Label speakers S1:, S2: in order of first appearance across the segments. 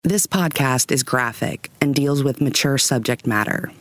S1: This podcast is graphic and deals with mature subject matter.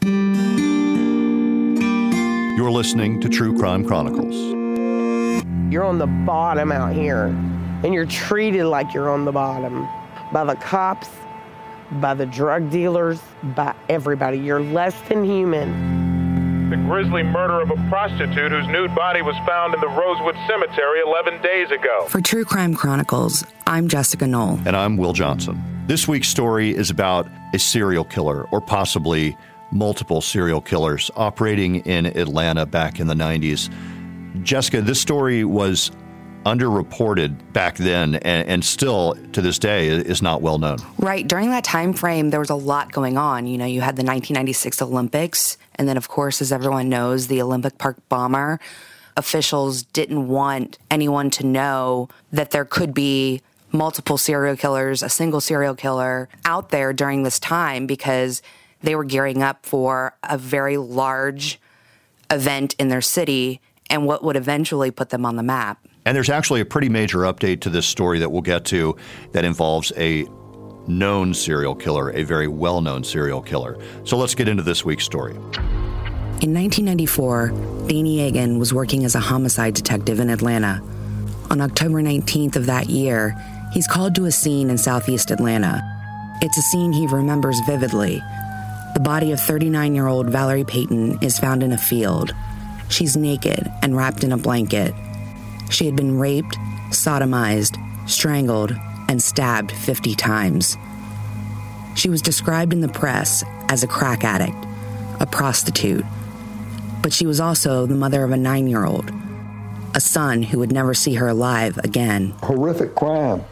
S2: You're listening to True Crime Chronicles.
S3: You're on the bottom out here, and you're treated like you're on the bottom by the cops, by the drug dealers, by everybody. You're less than human.
S4: The grisly murder of a prostitute whose nude body was found in the Rosewood Cemetery 11 days ago.
S1: For True Crime Chronicles, I'm Jessica Knoll.
S2: And I'm Will Johnson. This week's story is about a serial killer, or possibly multiple serial killers, operating in Atlanta back in the 90s. Jessica, this story was underreported back then and still to this day is not well known.
S1: Right. During that time frame, there was a lot going on. You know, you had the 1996 Olympics, and then, of course, as everyone knows, the Olympic Park bomber. Officials didn't want anyone to know that there could be multiple serial killers, a single serial killer out there during this time, because they were gearing up for a very large event in their city and what would eventually put them on the map.
S2: And there's actually a pretty major update to this story that we'll get to that involves a known serial killer, a very well-known serial killer. So let's get into this week's story.
S1: In 1994, Danny Egan was working as a homicide detective in Atlanta. On October 19th of that year, he's called to a scene in southeast Atlanta. It's a scene he remembers vividly. The body of 39-year-old Valerie Payton is found in a field. She's naked and wrapped in a blanket. She had been raped, sodomized, strangled, and stabbed 50 times. She was described in the press as a crack addict, a prostitute, but she was also the mother of a 9-year-old, a son who would never see her alive again.
S5: Horrific crime,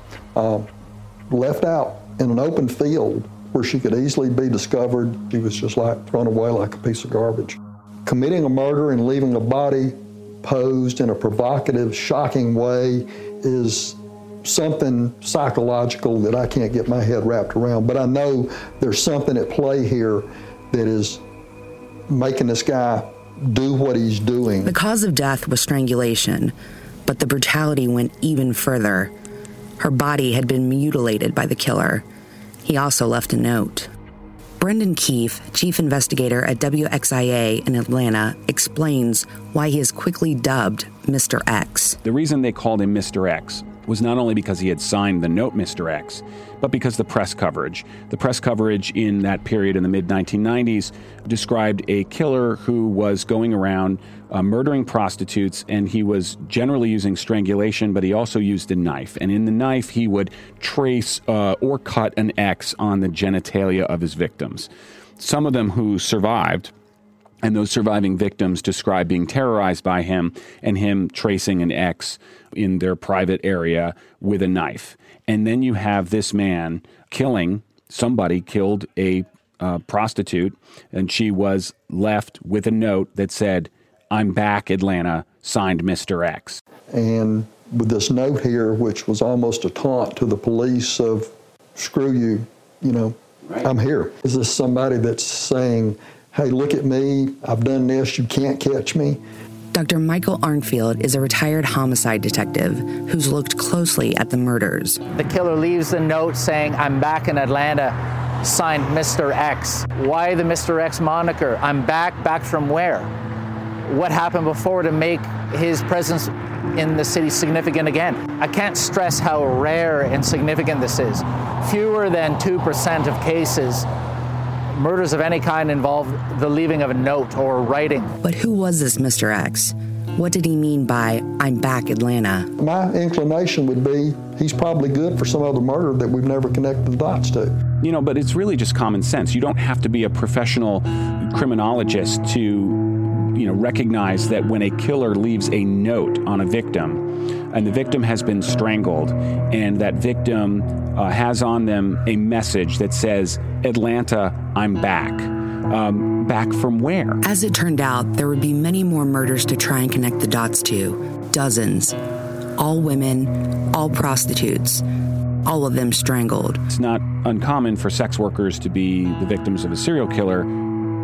S5: left out in an open field where she could easily be discovered. She was just thrown away like a piece of garbage. Committing a murder and leaving a body posed in a provocative, shocking way is something psychological that I can't get my head wrapped around. But I know there's something at play here that is making this guy do what he's doing.
S1: The cause of death was strangulation, but the brutality went even further. Her body had been mutilated by the killer. He also left a note. Brendan Keefe, chief investigator at WXIA in Atlanta, explains why he is quickly dubbed Mr. X.
S6: The reason they called him Mr. X was not only because he had signed the note Mr. X, but because the press coverage. The press coverage in that period in the mid-1990s described a killer who was going around murdering prostitutes, and he was generally using strangulation, but he also used a knife. And in the knife, he would trace or cut an X on the genitalia of his victims. Some of them who survived, and those surviving victims described being terrorized by him and him tracing an X in their private area with a knife. And then you have this man killed a prostitute, and she was left with a note that said, "I'm back, Atlanta, signed Mr. X."
S5: And with this note here, which was almost a taunt to the police of, screw you, right. I'm here. Is this somebody that's saying, hey, look at me, I've done this, you can't catch me?
S1: Dr. Michael Arnfield is a retired homicide detective who's looked closely at the murders.
S7: The killer leaves a note saying, "I'm back in Atlanta, signed Mr. X." Why the Mr. X moniker? I'm back from where? What happened before to make his presence in the city significant again? I can't stress how rare and significant this is. Fewer than 2% of cases, murders of any kind, involve the leaving of a note or writing.
S1: But who was this Mr. X? What did he mean by, "I'm back, Atlanta"?
S5: My inclination would be he's probably good for some other murder that we've never connected the dots to.
S6: But it's really just common sense. You don't have to be a professional criminologist to recognize that when a killer leaves a note on a victim, and the victim has been strangled, and that victim has on them a message that says, "Atlanta, I'm back." Back from where?
S1: As it turned out, there would be many more murders to try and connect the dots to. Dozens. All women, all prostitutes. All of them strangled.
S6: It's not uncommon for sex workers to be the victims of a serial killer.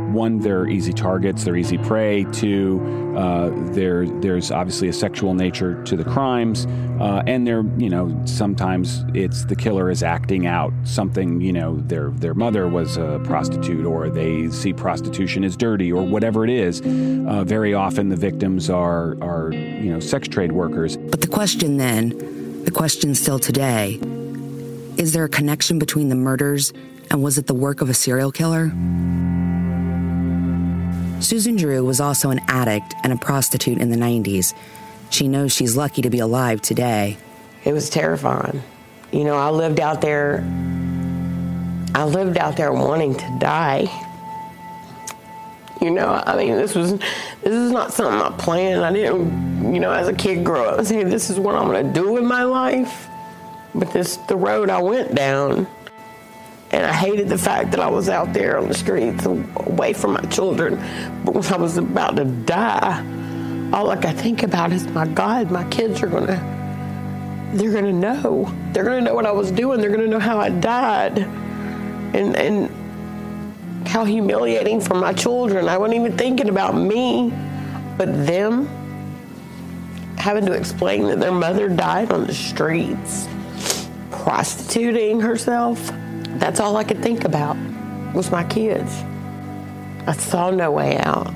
S6: One, they're easy targets, they're easy prey. Two, there's obviously a sexual nature to the crimes, and sometimes it's the killer is acting out something. Their mother was a prostitute, or they see prostitution as dirty, or whatever it is. Very often, the victims are sex trade workers.
S1: But the question still today, is there a connection between the murders, and was it the work of a serial killer? Susan Drew was also an addict and a prostitute in the 90s. She knows she's lucky to be alive today.
S3: It was terrifying. I lived out there wanting to die. This is not something I planned. I didn't, as a kid grow up and say, this is what I'm going to do with my life. But this is the road I went down. And I hated the fact that I was out there on the streets away from my children. But when I was about to die, all I could think about is, my God, my kids they're going to know. They're going to know what I was doing. They're going to know how I died. And how humiliating for my children. I wasn't even thinking about me, but them having to explain that their mother died on the streets, prostituting herself. That's all I could think about was my kids. I saw no way out.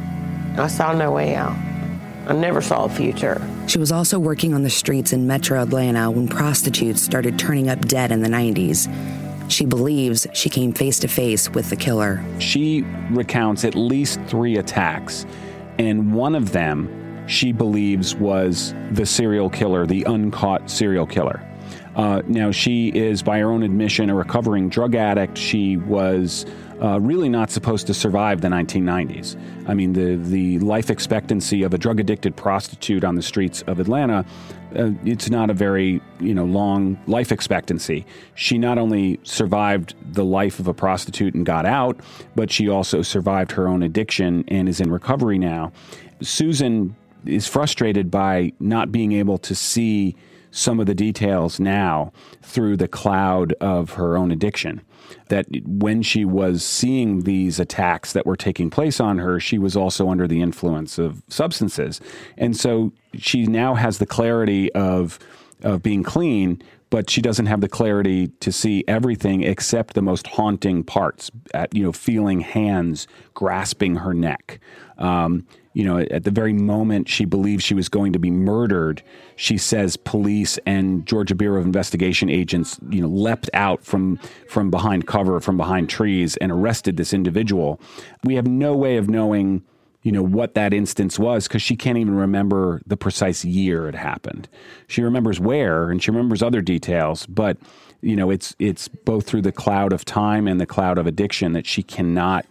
S3: I never saw a future.
S1: She was also working on the streets in Metro Atlanta when prostitutes started turning up dead in the 90s. She believes she came face to face with the killer. She
S6: recounts at least 3 attacks, and one of them she believes was the serial killer, the uncaught serial killer. Now, she is, by her own admission, a recovering drug addict. She was really not supposed to survive the 1990s. I mean, the life expectancy of a drug-addicted prostitute on the streets of Atlanta, it's not a very, long life expectancy. She not only survived the life of a prostitute and got out, but she also survived her own addiction and is in recovery now. Susan is frustrated by not being able to see some of the details now through the cloud of her own addiction. That when she was seeing these attacks that were taking place on her, she was also under the influence of substances. And so she now has the clarity of being clean, but she doesn't have the clarity to see everything except the most haunting parts, feeling hands grasping her neck. At the very moment she believed she was going to be murdered, she says police and Georgia Bureau of Investigation agents, leapt out from behind cover, from behind trees, and arrested this individual. We have no way of knowing, what that instance was, because she can't even remember the precise year it happened. She remembers where, and she remembers other details, but, it's both through the cloud of time and the cloud of addiction that she cannot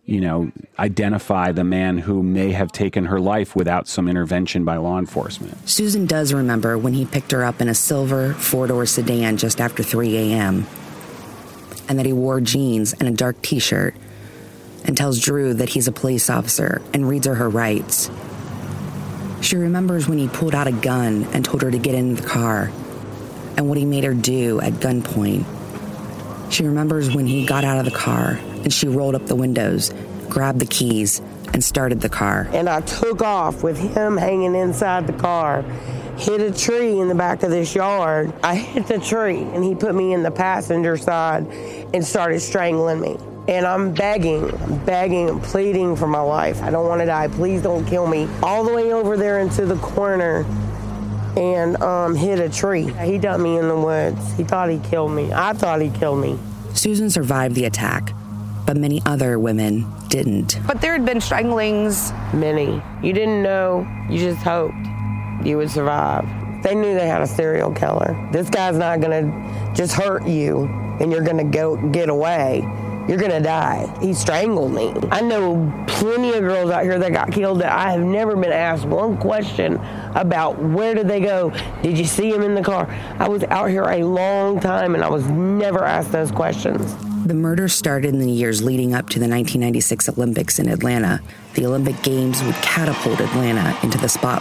S6: identify the man who may have taken her life without some intervention by law enforcement.
S1: Susan does remember when he picked her up in a silver 4-door sedan just after 3 a.m. and that he wore jeans and a dark T-shirt, and tells Drew that he's a police officer and reads her rights. She remembers when he pulled out a gun and told her to get in the car, and what he made her do at gunpoint. She remembers when he got out of the car and she rolled up the windows, grabbed the keys, and started the car.
S3: And I took off with him hanging inside the car, hit a tree in the back of this yard. I hit the tree and he put me in the passenger side and started strangling me. And I'm begging and pleading for my life. I don't want to die. Please don't kill me. All the way over there into the corner and hit a tree. He dumped me in the woods. He thought he killed me. I thought he killed me.
S1: Susan survived the attack, but many other women didn't.
S8: But there had been stranglings.
S3: Many. You didn't know. You just hoped you would survive. They knew they had a serial killer. This guy's not going to just hurt you and you're going to go get away. You're going to die. He strangled me. I know plenty of girls out here that got killed that I have never been asked one question about where did they go? Did you see him in the car? I was out here a long time and I was never asked those questions.
S1: The murder started in the years leading up to the 1996 Olympics in Atlanta. The Olympic Games would catapult Atlanta into the spotlight.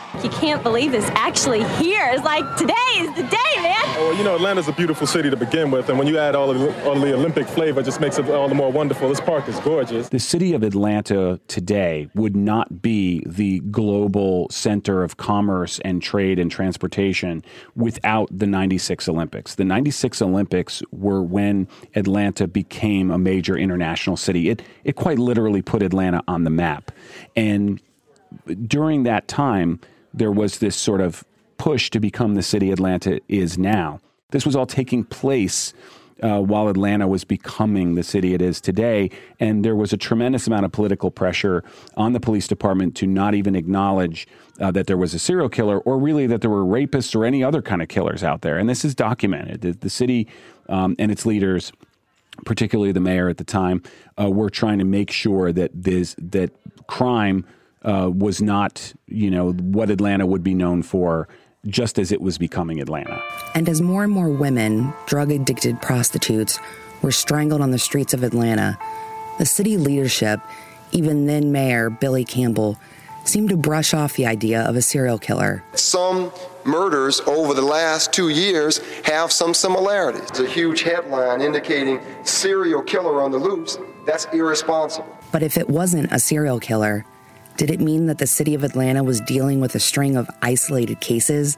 S9: You can't believe this actually here. It's like today is the day, man.
S4: Well, you know, Atlanta's a beautiful city to begin with, and when you add all of the Olympic flavor, it just makes it all the more wonderful. This park is gorgeous.
S6: The city of Atlanta today would not be the global center of commerce and trade and transportation without the 96 Olympics. The 96 Olympics were when Atlanta became a major international city. It quite literally put Atlanta on the map. And during that time, there was this sort of push to become the city Atlanta is now. This was all taking place while Atlanta was becoming the city it is today. And there was a tremendous amount of political pressure on the police department to not even acknowledge that there was a serial killer or really that there were rapists or any other kind of killers out there. And this is documented. The city and its leaders, particularly the mayor at the time, were trying to make sure that that crime was not, what Atlanta would be known for, just as it was becoming Atlanta.
S1: And as more and more women, drug-addicted prostitutes, were strangled on the streets of Atlanta, the city leadership, even then Mayor Billy Campbell, seemed to brush off the idea of a serial killer.
S10: Some murders over the last 2 years have some similarities. There's a huge headline indicating serial killer on the loose. That's irresponsible.
S1: But if it wasn't a serial killer, did it mean that the city of Atlanta was dealing with a string of isolated cases,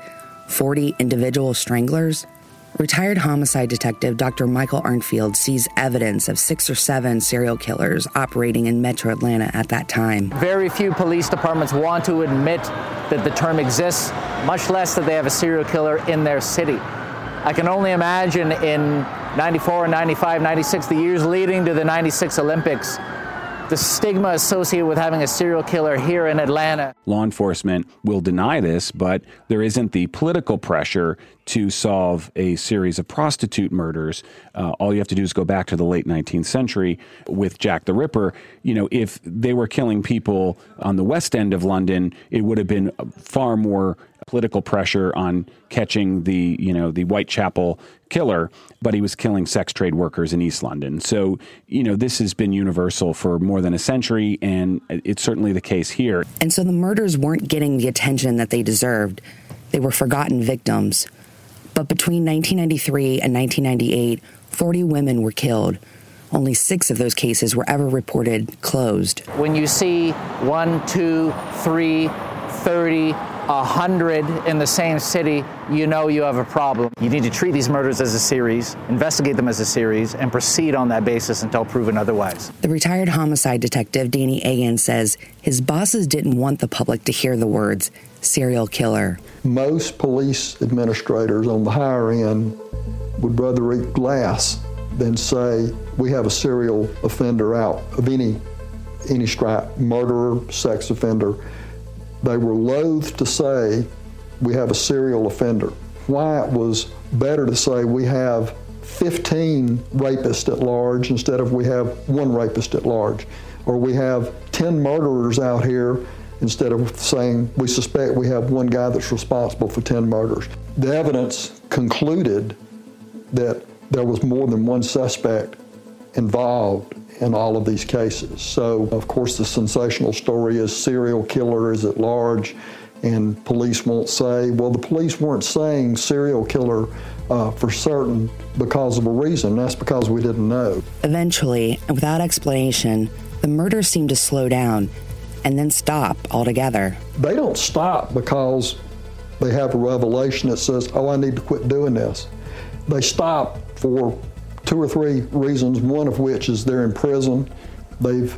S1: 40 individual stranglers? Retired homicide detective Dr. Michael Arnfield sees evidence of 6 or 7 serial killers operating in metro Atlanta at that time.
S7: Very few police departments want to admit that the term exists, much less that they have a serial killer in their city. I can only imagine in 94, 95, 96, the years leading to the 96 Olympics, the stigma associated with having a serial killer here in Atlanta.
S6: Law enforcement will deny this, but there isn't the political pressure to solve a series of prostitute murders. All you have to do is go back to the late 19th century with Jack the Ripper. If they were killing people on the West End of London, it would have been far more political pressure on catching the Whitechapel killer, but he was killing sex trade workers in East London. So, this has been universal for more than a century, and it's certainly the case here.
S1: And so the murders weren't getting the attention that they deserved. They were forgotten victims. But between 1993 and 1998, 40 women were killed. Only 6 of those cases were ever reported closed.
S7: When you see 1, 2, 3, 30, 100 in the same city, you know you have a problem. You need to treat these murders as a series, investigate them as a series, and proceed on that basis until proven otherwise.
S1: The retired homicide detective Danny Egan says his bosses didn't want the public to hear the words serial killer.
S5: Most police administrators on the higher end would rather eat glass than say we have a serial offender out of any stripe, murderer, sex offender. They were loath to say we have a serial offender. Why it was better to say we have 15 rapists at large instead of we have 1 rapist at large, or we have 10 murderers out here instead of saying we suspect we have 1 guy that's responsible for 10 murders. The evidence concluded that there was more than 1 suspect involved in all of these cases. So, of course, the sensational story is serial killer is at large, and police won't say, well, the police weren't saying serial killer for certain because of a reason. That's because we didn't know.
S1: Eventually, and without explanation, the murders seemed to slow down and then stop altogether.
S5: They don't stop because they have a revelation that says, oh, I need to quit doing this. They stop for 2 or 3 reasons, one of which is they're in prison, they've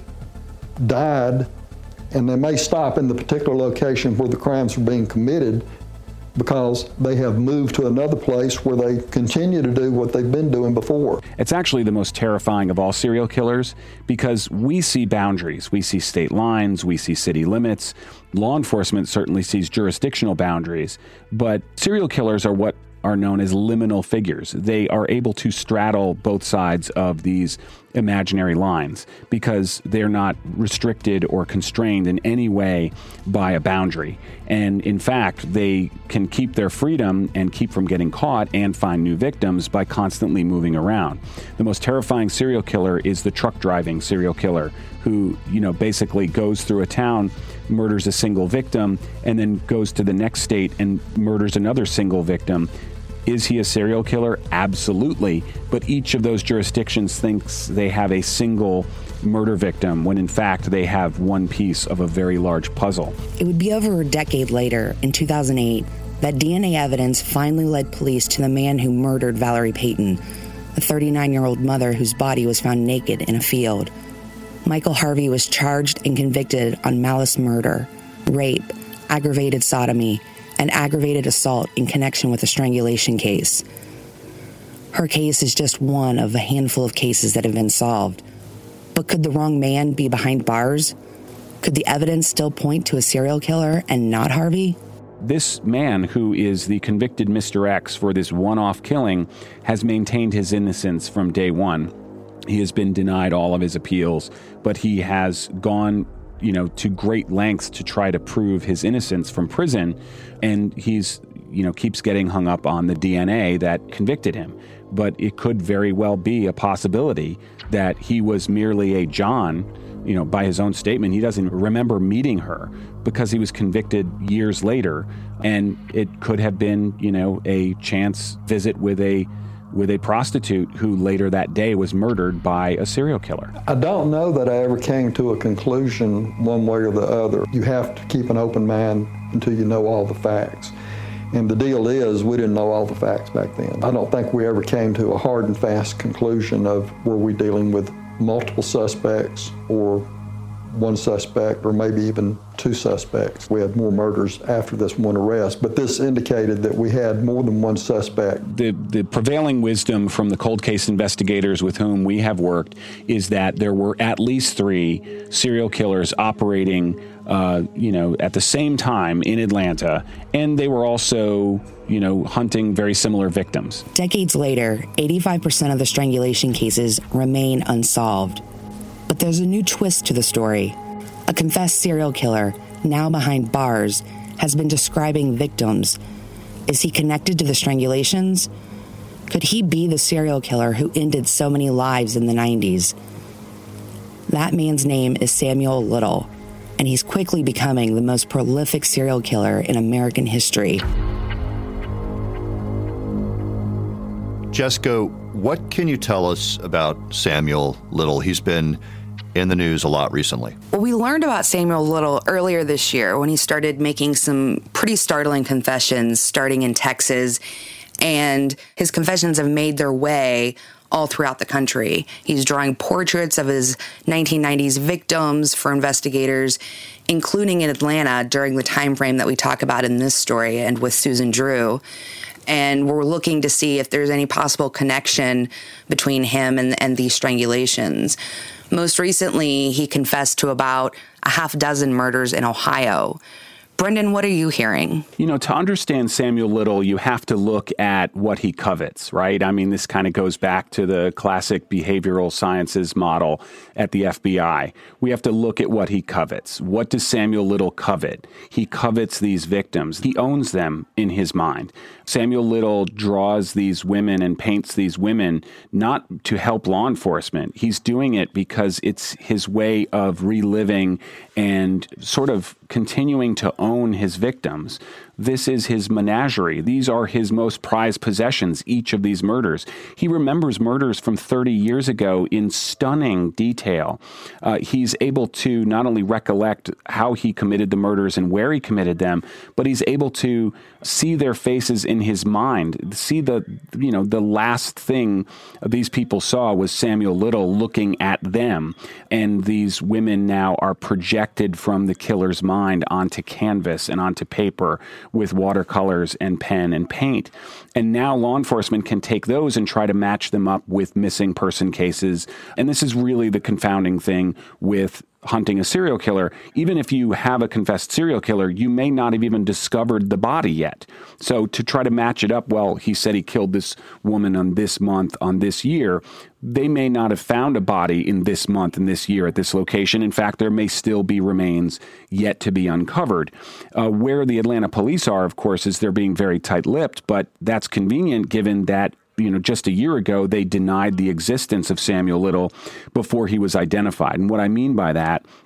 S5: died, and they may stop in the particular location where the crimes are being committed because they have moved to another place where they continue to do what they've been doing before.
S6: It's actually the most terrifying of all serial killers because we see boundaries. We see state lines, we see city limits. Law enforcement certainly sees jurisdictional boundaries, but serial killers are what are known as liminal figures. They are able to straddle both sides of these imaginary lines because they're not restricted or constrained in any way by a boundary. And in fact, they can keep their freedom and keep from getting caught and find new victims by constantly moving around. The most terrifying serial killer is the truck driving serial killer who, basically goes through a town murders a single victim, and then goes to the next state and murders another single victim. Is he a serial killer? Absolutely. But each of those jurisdictions thinks they have a single murder victim when in fact they have one piece of a very large puzzle.
S1: It would be over a decade later, in 2008, that DNA evidence finally led police to the man who murdered Valerie Payton, a 39-year-old mother whose body was found naked in a field. Michael Harvey was charged and convicted on malice murder, rape, aggravated sodomy, and aggravated assault in connection with a strangulation case. Her case is just one of a handful of cases that have been solved. But could the wrong man be behind bars? Could the evidence still point to a serial killer and not Harvey?
S6: This man, who is the convicted Mr. X for this one-off killing, has maintained his innocence from day one. He has been denied all of his appeals, but he has gone to great lengths to try to prove his innocence from prison, and he's keeps getting hung up on the DNA that convicted him. But it could very well be a possibility that he was merely a John. By his own statement, he doesn't remember meeting her because he was convicted years later, and it could have been a chance visit with a prostitute who later that day was murdered by a serial killer.
S5: I don't know that I ever came to a conclusion one way or the other. You have to keep an open mind until you know all the facts. And the deal is, we didn't know all the facts back then. I don't think we ever came to a hard and fast conclusion of were we dealing with multiple suspects or one suspect or maybe even two suspects. We had more murders after this one arrest, but this indicated that we had more than one suspect.
S6: The prevailing wisdom from the cold case investigators with whom we have worked is that there were at least 3 serial killers operating at the same time in Atlanta, and they were also hunting very similar victims.
S1: Decades later, 85% of the strangulation cases remain unsolved. But there's a new twist to the story. A confessed serial killer, now behind bars, has been describing victims. Is he connected to the strangulations? Could he be the serial killer who ended so many lives in the 90s? That man's name is Samuel Little, and he's quickly becoming the most prolific serial killer in American history.
S2: Jessica, what can you tell us about Samuel Little? He's been in the news a lot recently.
S8: Well, we learned about Samuel Little earlier this year when he started making some pretty startling confessions, starting in Texas, and his confessions have made their way all throughout the country. He's drawing portraits of his 1990s victims for investigators, including in Atlanta during the time frame that we talk about in this story and with Susan Drew. And we're looking to see if there's any possible connection between him and these strangulations. Most recently, he confessed to about a half dozen murders in Ohio. Brendan, what are you hearing?
S6: To understand Samuel Little, you have to look at what he covets, right? I mean, this kind of goes back to the classic behavioral sciences model at the FBI. We have to look at what he covets. What does Samuel Little covet? He covets these victims. He owns them in his mind. Samuel Little draws these women and paints these women not to help law enforcement. He's doing it because it's his way of reliving and sort of continuing to own his victims. This is his menagerie. These are his most prized possessions, each of these murders. He remembers murders from 30 years ago in stunning detail. He's able to not only recollect how he committed the murders and where he committed them, but he's able to see their faces in his mind, see the last thing these people saw was Samuel Little looking at them. And these women now are projected from the killer's mind onto canvas and onto paper with watercolors and pen and paint. And now law enforcement can take those and try to match them up with missing person cases. And this is really the confounding thing with hunting a serial killer. Even if you have a confessed serial killer, you may not have even discovered the body yet. So to try to match it up, well, he said he killed this woman on this month, on this year. They may not have found a body in this month and this year at this location. In fact, there may still be remains yet to be uncovered. Where the Atlanta police are, of course, is they're being very tight-lipped, but that's convenient given that just a year ago, they denied the existence of Samuel Little before he was identified. And what I mean by that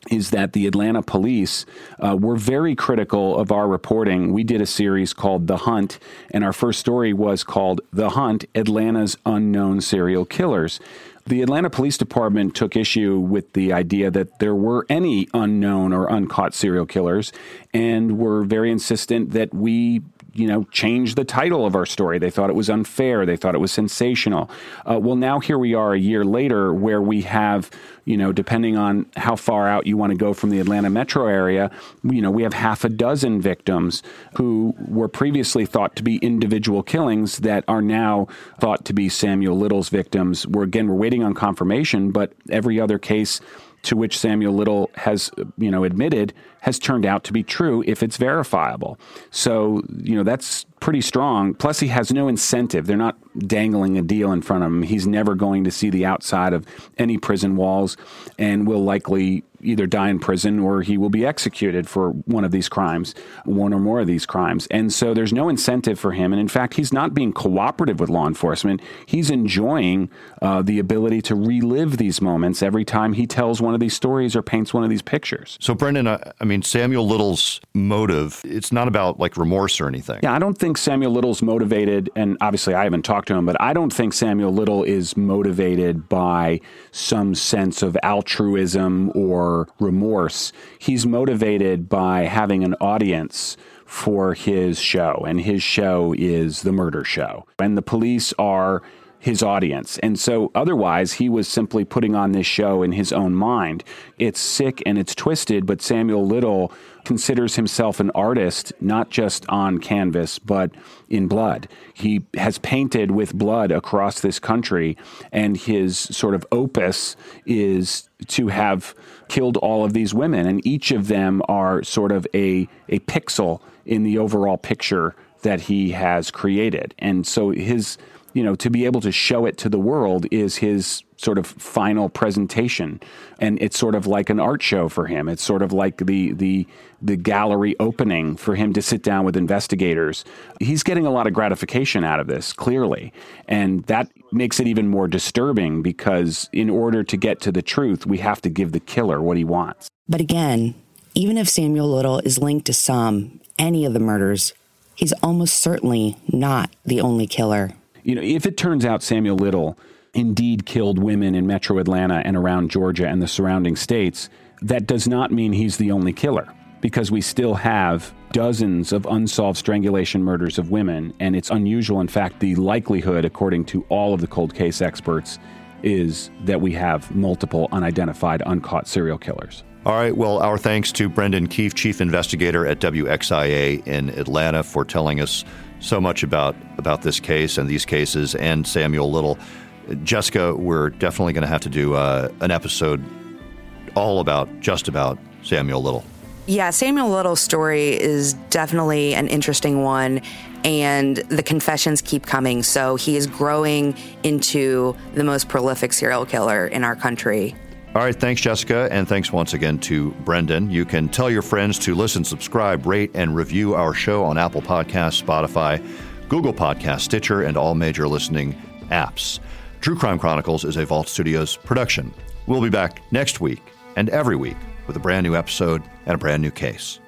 S6: is that the Atlanta police were very critical of our reporting. We did a series called The Hunt, and our first story was called The Hunt, Atlanta's Unknown Serial Killers. The Atlanta Police Department took issue with the idea that there were any unknown or uncaught serial killers and were very insistent that we change the title of our story. They thought it was unfair. They thought it was sensational. Well, now here we are a year later where we have, depending on how far out you want to go from the Atlanta metro area, we have half a dozen victims who were previously thought to be individual killings that are now thought to be Samuel Little's victims. We're waiting on confirmation, but every other case to which Samuel Little has, admitted has turned out to be true if it's verifiable. So, that's pretty strong. Plus, he has no incentive. They're not dangling a deal in front of him. He's never going to see the outside of any prison walls and will likely either die in prison or he will be executed for one of these crimes, one or more of these crimes. And so there's no incentive for him. And in fact, he's not being cooperative with law enforcement. He's enjoying the ability to relive these moments every time he tells one of these stories or paints one of these pictures.
S2: So, Brendan, Samuel Little's motive, it's not about remorse or anything.
S6: Yeah, I don't think Samuel Little's motivated, and obviously I haven't talked to him, but I don't think Samuel Little is motivated by some sense of altruism or remorse. He's motivated by having an audience for his show, and his show is The Murder Show. And the police are his audience. And so otherwise, he was simply putting on this show in his own mind. It's sick and it's twisted, but Samuel Little considers himself an artist, not just on canvas, but in blood. He has painted with blood across this country, and his sort of opus is to have killed all of these women, and each of them are sort of a pixel in the overall picture that he has created. And so his, to be able to show it to the world is his sort of final presentation. And it's sort of like an art show for him. It's sort of like the gallery opening for him to sit down with investigators. He's getting a lot of gratification out of this, clearly. And that makes it even more disturbing because in order to get to the truth, we have to give the killer what he wants.
S1: But again, even if Samuel Little is linked to any of the murders, he's almost certainly not the only killer.
S6: If it turns out Samuel Little indeed killed women in metro Atlanta and around Georgia and the surrounding states, that does not mean he's the only killer, because we still have dozens of unsolved strangulation murders of women, and it's unusual. In fact, the likelihood, according to all of the cold case experts, is that we have multiple unidentified, uncaught serial killers.
S2: All right. Well, our thanks to Brendan Keefe, Chief Investigator at WXIA in Atlanta, for telling us so much about this case and these cases and Samuel Little. Jessica, we're definitely going to have to do an episode just about Samuel Little.
S8: Yeah, Samuel Little's story is definitely an interesting one, and the confessions keep coming. So he is growing into the most prolific serial killer in our country.
S2: All right, thanks, Jessica, and thanks once again to Brendan. You can tell your friends to listen, subscribe, rate, and review our show on Apple Podcasts, Spotify, Google Podcasts, Stitcher, and all major listening apps. True Crime Chronicles is a Vault Studios production. We'll be back next week and every week with a brand new episode and a brand new case.